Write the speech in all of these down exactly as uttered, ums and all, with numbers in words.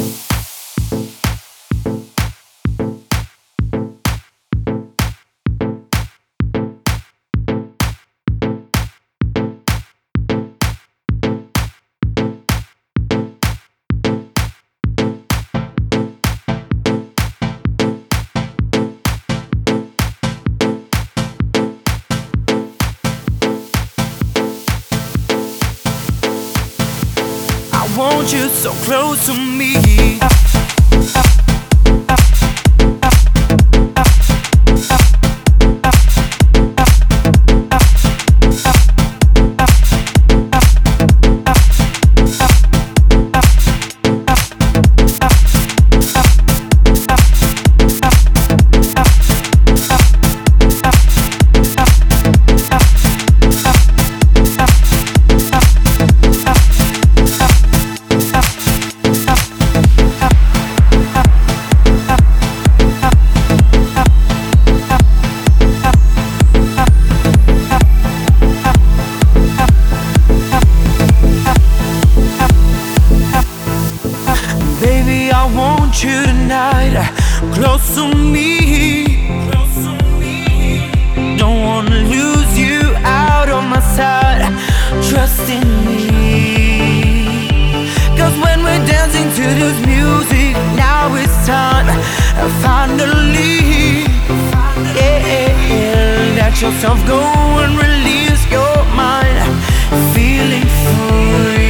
I want you so close to me. Baby, I want you tonight, close to me. Don't wanna lose you out of my sight. Trust in me, 'cause when we're dancing to this music, now it's time, finally, yeah, let yourself go and release your mind, feeling free.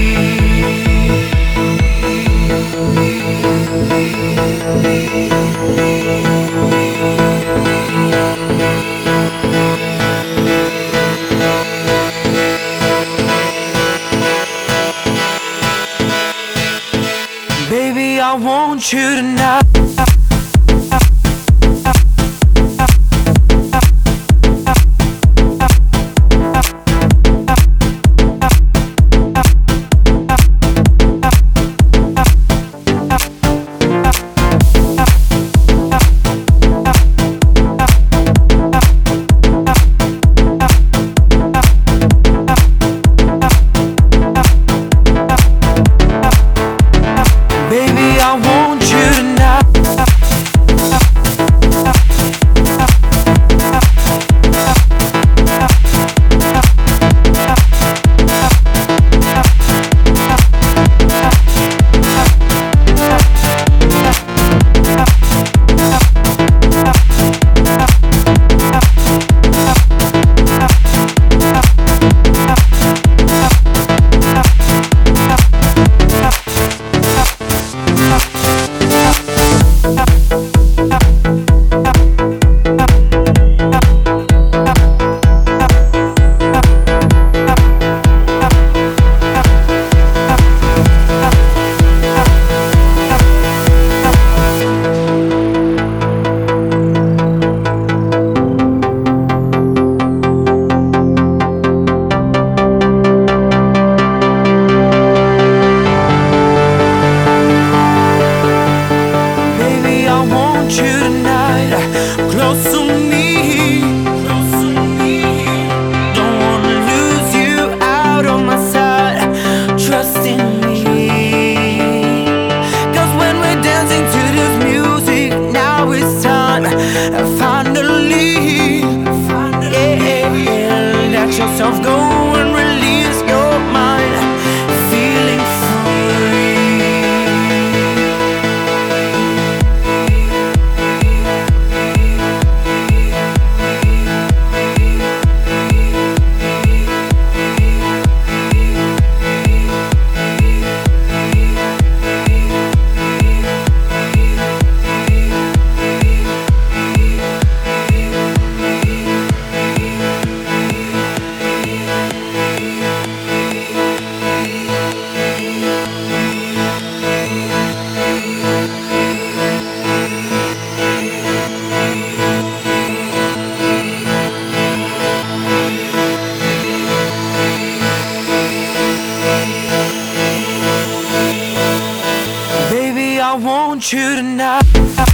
Baby, I want you tonight. I want you tonight. Close to me, don't wanna lose you out of my sight. Trust in me, 'cause when we're dancing to this music, now it's time, finally, yeah, let yourself go and release your mind, feeling free. I want you tonight.